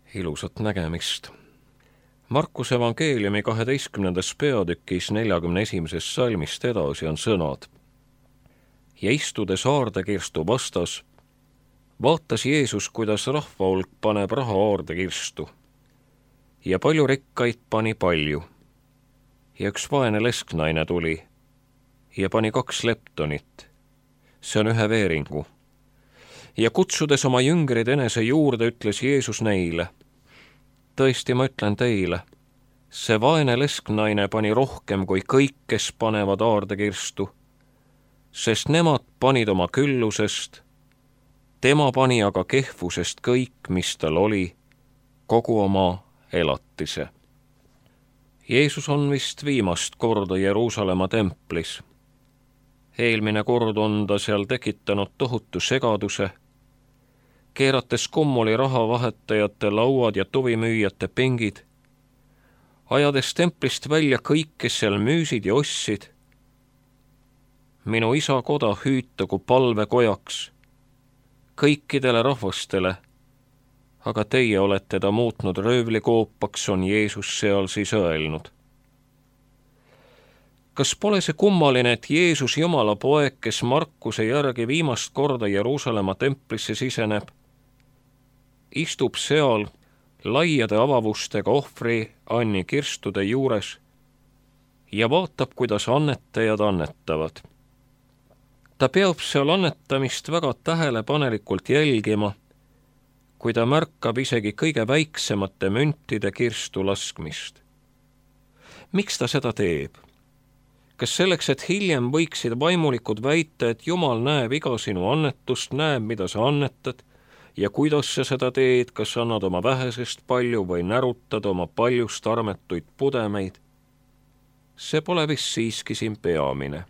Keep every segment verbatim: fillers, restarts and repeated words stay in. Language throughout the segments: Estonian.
Ilusat nägemist. Markuse evangeeliumi kaheteistkümnendas peatükis neljakümne esimeses salmist edasi on sõnad. Ja istudes aardekirstu vastas, vaatas Jeesus, kuidas rahvahulk paneb raha aardekirstu. Ja palju rikkaid pani palju. Ja üks vaene lesknaine tuli ja pani kaks leptonit. See on ühe veeringu. Ja kutsudes oma jüngrid enese juurde, ütles Jeesus neile, tõesti, ma ütlen teile, see vaene lesknaine pani rohkem kui kõik, kes panevad aardekirstu, sest nemad panid oma küllusest, tema pani aga kehvusest kõik, mis tal oli, kogu oma elatise. Jeesus on vist viimast korda Jeruusalemma templis. Eelmine kord on ta seal tekitanud tohutu segaduse, keerates kummuli rahavahetajate lauad ja tuvimüüjate pingid, ajades templist välja kõik, kes seal müüsid ja ostsid. Minu isa koda hüütagu palvekojaks kõikidele rahvastele, aga teie olete ta muutnud röövlikoopaks, on Jeesus seal siis öelnud. Kas pole see kummaline, et Jeesus, Jumala poeg, kes Markuse järgi viimast korda Jeruusalemma templisse siseneb, istub seal laiade avavustega ohvri Anni kirstude juures ja vaatab, kuidas annetajad annetavad. Ta peab seal annetamist väga tähelepanelikult jälgima, kui ta märkab isegi kõige väiksemate müntide kirstu laskmist. Miks ta seda teeb? Kas selleks, et hiljem võiksid vaimulikud väita, et Jumal näeb iga sinu annetust, näeb, mida sa annetad, ja kuidas sa seda teed, kas annad oma vähesest palju või närutad oma paljust armetuid pudemeid? See pole vist siiski siin peamine.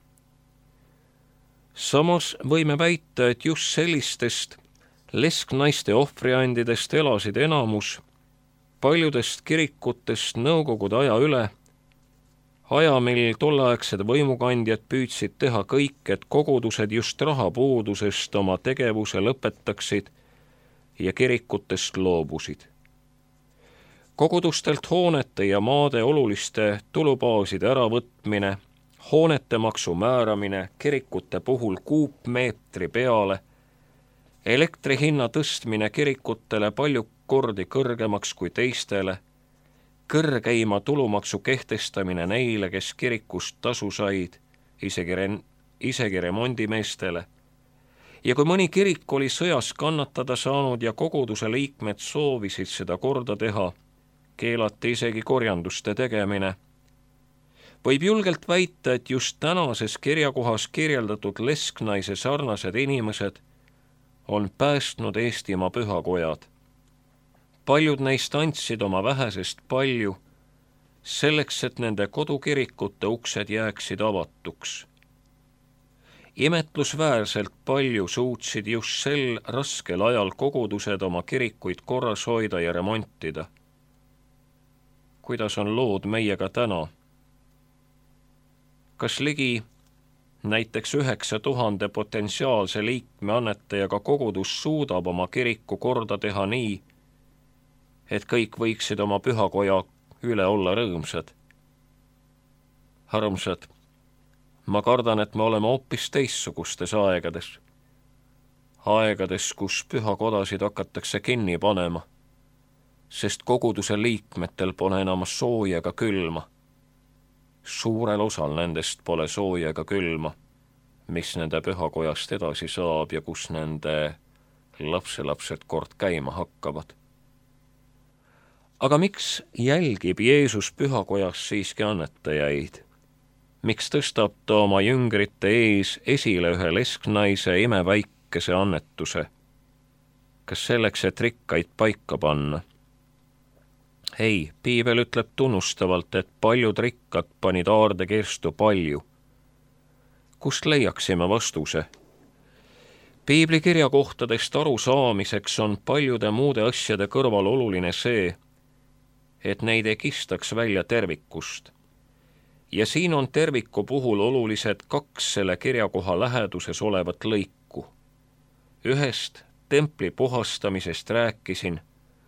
Samas võime väita, et just sellistest lesknaiste ohvriandidest elasid enamus paljudest kirikutest nõukogude aja üle, aja, mil tolleaegsed võimukandjad püüdsid teha kõik, et kogudused just rahapuudusest oma tegevuse lõpetaksid ja kirikutest loobusid. Kogudustelt hoonete ja maade oluliste tulubaaside äravõtmine, hoonete maksu määramine kirikute puhul kuupmeetri peale, elektri hinna tõstmine kirikutele palju kordi kõrgemaks kui teistele, kõrgeima tulumaksu kehtestamine neile, kes kirikust tasu said, isegi, re- isegi remondimeestele. Ja kui mõni kirik oli sõjas kannatada saanud ja koguduse liikmed soovisid seda korda teha, keelati isegi korjanduste tegemine. Võib julgelt väita, et just tänases kirjakohas kirjeldatud lesknaise sarnased inimesed on päästnud Eestimaa pühakojad. Paljud neist andsid oma vähesest palju, selleks, et nende kodukirikute uksed jääksid avatuks. Imetlusväärselt palju suutsid just sel raskel ajal kogudused oma kirikuid korras hoida ja remontida. Kuidas on lood meiega täna? Kas ligi näiteks üheksa tuhande potentsiaalse liikme annetajaga kogudus suudab oma kiriku korda teha nii, et kõik võiksid oma pühakoja üle olla rõõmsad? Armsad, ma kardan, et me oleme hoopis teistsugustes aegades. Aegades, kus pühakodasid hakatakse kinni panema, sest koguduse liikmetel pole enam sooja ega külma. Suurel osal nendest pole sooja ega külma, mis nende pühakojast edasi saab ja kus nende lapselapsed kord käima hakkavad. Aga miks jälgib Jeesus pühakojas siiski annetajaid? Miks tõstab ta oma jüngrite ees esile ühe lesknaise imeväikese annetuse? Kas selleks, et rikkaid paika panna? Ei, piibel ütleb tunnustavalt, et paljud rikkad panid aardekirstu palju. Kust leiaksime vastuse? Piibli kirjakohtadest aru saamiseks on paljude muude asjade kõrval oluline see, et neid ei kistaks välja tervikust. Ja siin on terviku puhul olulised kaks selle kirjakoha läheduses olevat lõiku. Ühest templi puhastamisest rääkisin,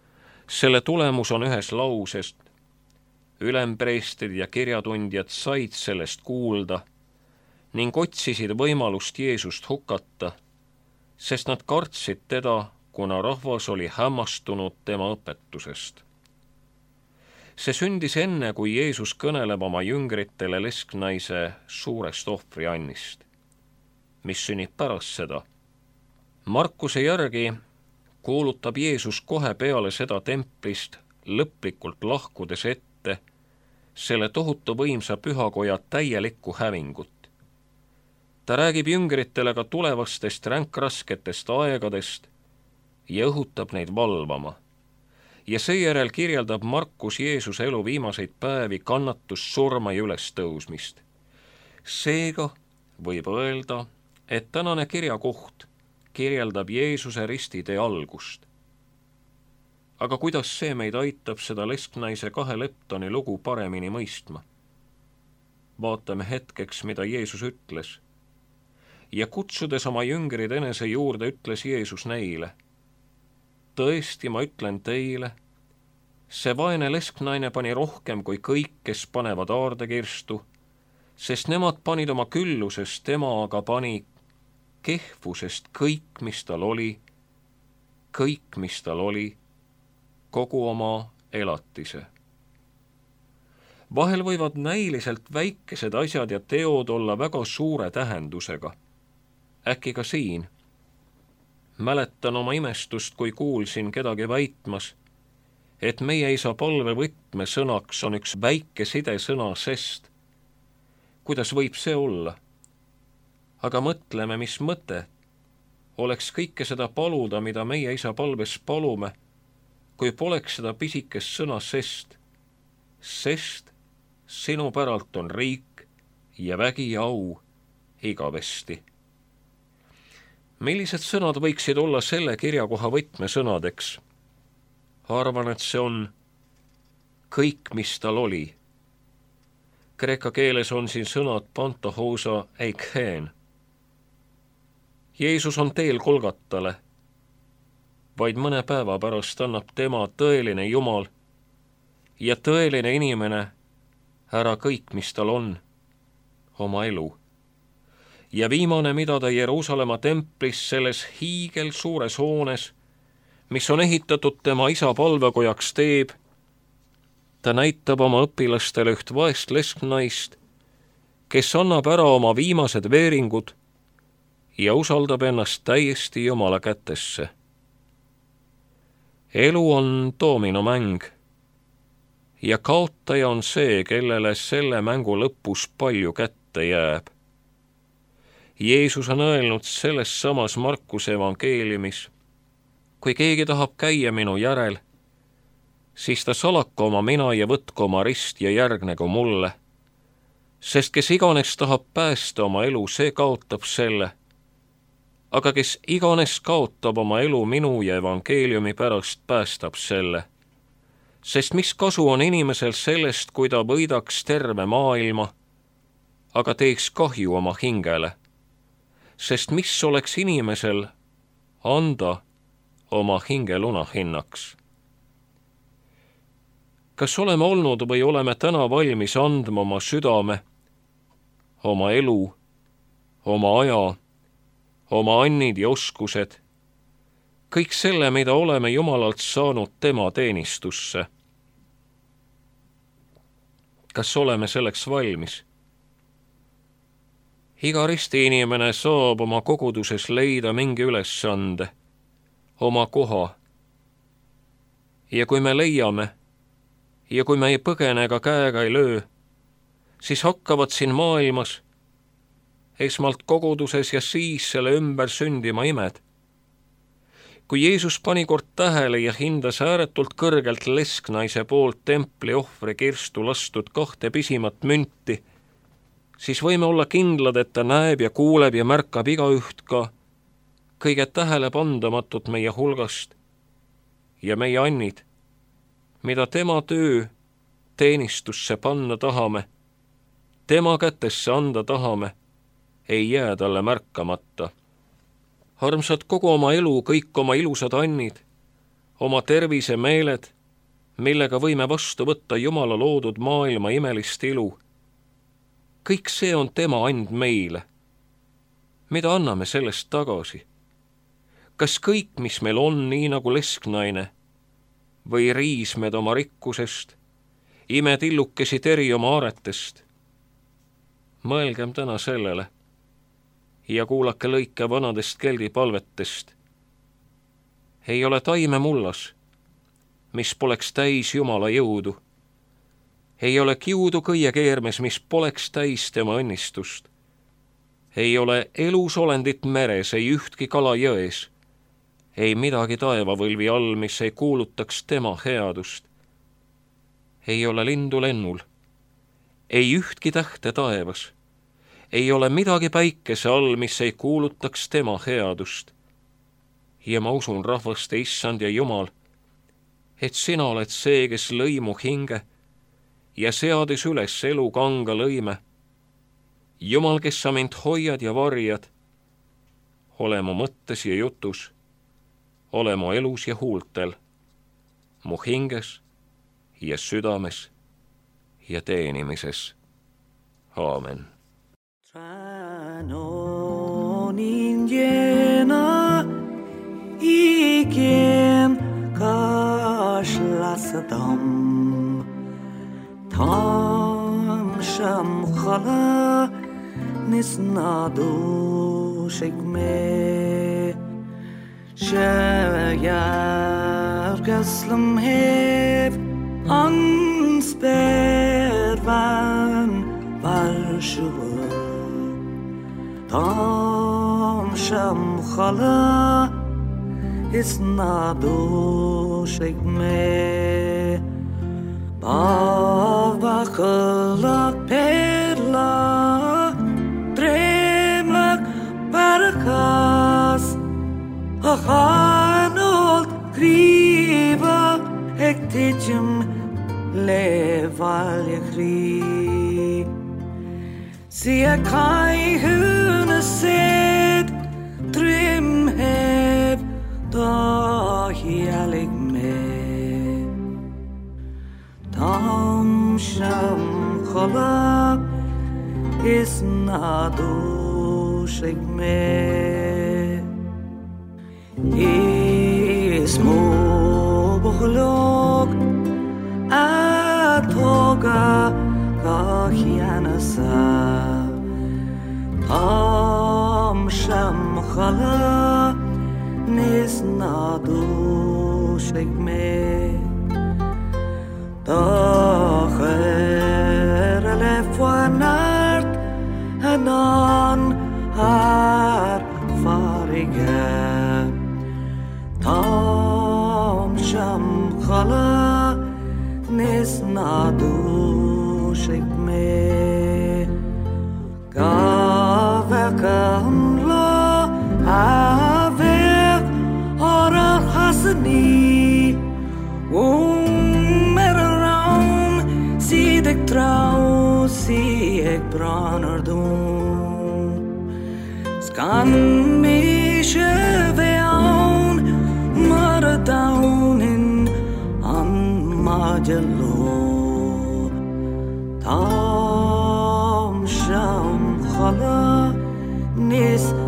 Selle tulemus on ühes lausest. Ülempreestrid ja kirjatundjad said sellest kuulda ning otsisid võimalust Jeesust hukata, sest nad kartsid teda, kuna rahvas oli hämmastunud tema õpetusest. See sündis enne, kui Jeesus kõneleb oma jüngritele lesknaise suurest ohvriannist, mis sünnib pärast seda. Markuse järgi kuulutab Jeesus kohe peale seda templist lõplikult lahkudes ette selle tohutu võimsa pühakoja täielikku hävingut. Ta räägib jüngritele ka tulevastest ränkrasketest aegadest ja õhutab neid valvama. Ja seejärel kirjeldab Markus Jeesuse elu viimaseid päevi, kannatust, surma ja ülestõusmist. Seega võib öelda, et tänane kirjakoht kirjeldab Jeesuse ristitee algust. Aga kuidas see meid aitab seda lesknaise kahe leptoni lugu paremini mõistma? Vaatame hetkeks, mida Jeesus ütles. Ja kutsudes oma jüngrid enese juurde, ütles Jeesus neile: tõesti, ma ütlen teile, see vaene lesknaine pani rohkem kui kõik, kes panevad aardekirstu, sest nemad panid oma küllusest, tema aga pani kehvusest kõik, mis tal oli, kõik, mis tal oli, kogu oma elatise. Vahel võivad näiliselt väikesed asjad ja teod olla väga suure tähendusega. Äkki ka siin. Mäletan oma imestust, kui kuulsin kedagi väitmas, et meie isa palve võtme sõnaks on üks väike sidesõna sest. Kuidas võib see olla? Aga mõtleme, mis mõte oleks kõike seda paluda, mida meie isa palves palume, kui poleks seda pisikest sõna sest. Sest sinu päralt on riik ja vägi ja au igavesti. Millised sõnad võiksid olla selle kirjakoha võtmesõnadeks? Arvan, et see on kõik, mis tal oli. Kreeka keeles on siin sõnad pantahousa eikheen. Jeesus on teel Golgatale. Vaid mõne päeva pärast annab tema tõeline Jumal ja tõeline inimene ära kõik, mis tal on, oma elu. Ja viimane, mida ta Jeruusalemma templis selles hiigel suures hoones, mis on ehitatud tema isa palvekojaks, teeb, ta näitab oma õpilastele üht vaest lesknaist, kes annab ära oma viimased veeringud ja usaldab ennast täiesti Jumala kätesse. Elu on doominomäng ja kaotaja on see, kellele selle mängu lõpus palju kätte jääb. Jeesus on öelnud selles samas Markuse evangeeliumis: kui keegi tahab käia minu järel, siis ta salaku oma mina ja võtku oma rist ja järgnegu mulle. Sest kes iganes tahab päästa oma elu, see kaotab selle. Aga kes iganes kaotab oma elu minu ja evangeeliumi pärast, päästab selle. Sest mis kasu on inimesel sellest, kui ta võidaks terve maailma, aga teeks kahju oma hingele? Sest mis oleks inimesel anda oma hinge lunahinnaks? Kas oleme olnud või oleme täna valmis andma oma südame, oma elu, oma aja, oma annid ja oskused, kõik selle, mida oleme Jumalalt saanud tema teenistusse? Kas oleme selleks valmis? Iga risti inimene saab oma koguduses leida mingi ülesande, oma koha. Ja kui me leiame, ja kui me ei põgene ega käega ei löö, siis hakkavad siin maailmas, esmalt koguduses ja siis selle ümber sündima imed. Kui Jeesus pani kord tähele ja hindas ääretult kõrgelt lesknaise poolt templi ohvri kirstu lastud kahte pisimat münti, siis võime olla kindlad, et ta näeb ja kuuleb ja märkab igaüht ka kõige tähelepandamatut meie hulgast ja meie annid, mida tema töö teenistusse panna tahame, tema kätesse anda tahame, ei jää talle märkamata. Armsad, kogu oma elu, kõik oma ilusad annid oma tervise meeled, millega võime vastu võtta Jumala loodud maailma imelist ilu. Kõik see on tema and meile. Mida anname sellest tagasi? Kas kõik, mis meil on, nii nagu lesknaine, või riismed oma rikkusest, imetillukesi teri oma aaretest? Mõelgem täna sellele ja kuulake lõike vanadest keldipalvetest. Ei ole taime mullas, mis poleks täis Jumala jõudu. Ei ole kiudu kõie keermes, mis poleks täis tema õnnistust. Ei ole elus olendit meres, ei ühtki kala jões. Ei midagi taevavõlvi all, mis ei kuulutaks tema headust. Ei ole lindu lennul. Ei ühtki tähte taevas. Ei ole midagi päikese all, mis ei kuulutaks tema headust. Ja ma usun, rahvaste issand ja Jumal, et sina oled see, kes lõi mu hinge ja seadis üles elu kanga lõime. Jumal, kes sa mind hoiad ja varjad, ole mu mõttes ja jutus, ole mu elus ja huultel, mu hinges ja südames ja teenimises. Aamen. Tranonin jena igen karşılasadım, tam şamkhala nisnadu şekme, şayar gaslım hep anspervan varşıvı, tam şamkhala isnadu şekme, bağbakılak perla, dremlak barkas, ahanolt kriva, ekticim levalje kri. Sia kai huneset, dremhev, dahialig me. Tam şamkhala isnadu şekme. Ismu buhlok atoga kahianasa. Tam şamkhala nisnadu şekme. Dacher lefuanart hanan har farige. Tam şamkhala nisnadu şekme. Gavekamla avek orar hasni. Umeraram sidek trau siek branardum. Skan mische veaun maradaunin an majalo. Tam sham khala nis